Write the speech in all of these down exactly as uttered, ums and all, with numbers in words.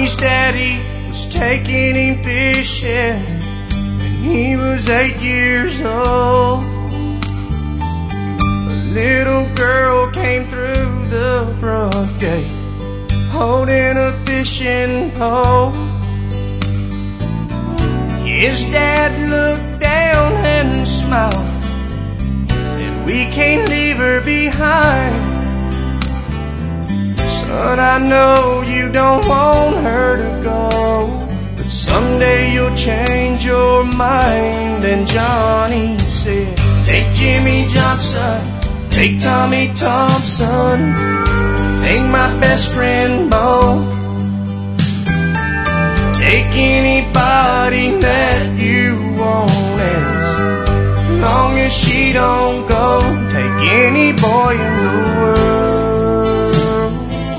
Johnny's daddy was taking him fishing when he was eight years old. A little girl came through the front gate holding a fishing pole. His dad looked down and smiled, said, "We can't leave her behind. Son, I know you don't want her to go, but someday you'll change your mind." And Johnny said, "Take Jimmy Johnson, take Tommy Thompson, take my best friend Bo, take anybody that you want, as long as she don't go. Take any boy in the world.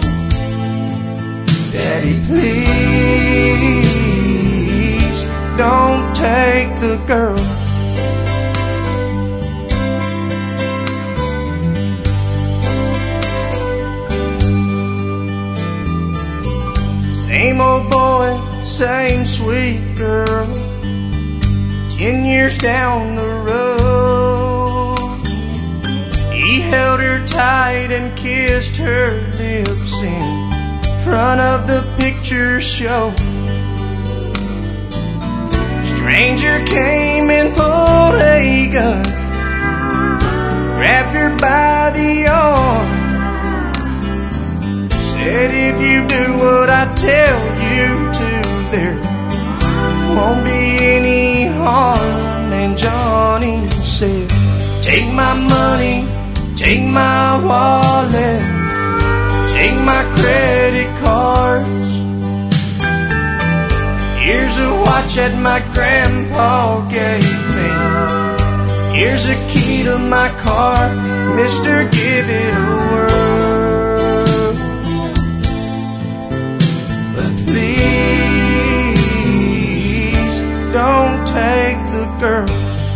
Daddy, please don't take the girl." Same old boy, same sweet girl, ten years down the road. He held her tight and kissed her lips in front of the picture show. Stranger came and pulled a gun, grabbed her by the arm, said, "If you do what I tell you to, there won't be any harm." And Johnny said, "Take my money, take my wallet, take my credit cards. Here's a watch that my grandpa gave me. Here's a key to my car. Mister, give it a whirl. But please don't take the girl."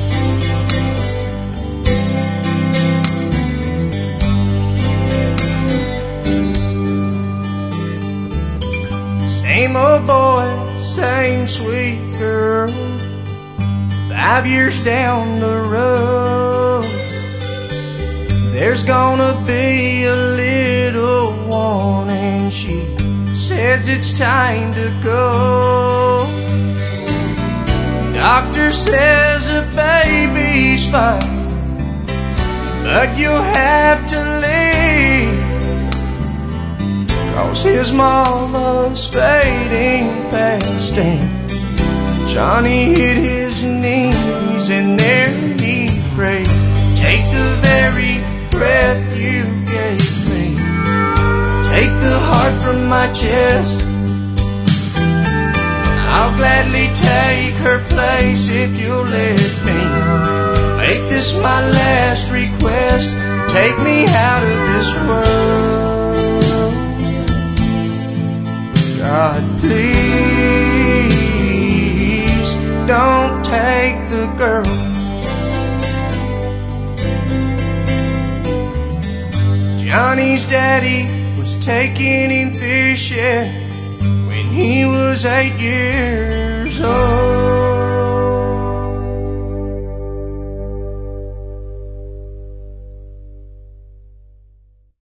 Same old boy, same sweet girl, five years down the road. There's gonna be a little one, and she says it's time to go. Doctor says a baby's fine, but you'll have to leave, 'cause his mama's fading fast. And Johnny hit his knees and there he prayed, "Take the very breath you gave me, take the heart from my chest. I'll gladly take her place if you'll let me. Make this my last request, take me out of this world. God, please don't take the girl." Johnny's daddy was taking him fishing when he was eight years old.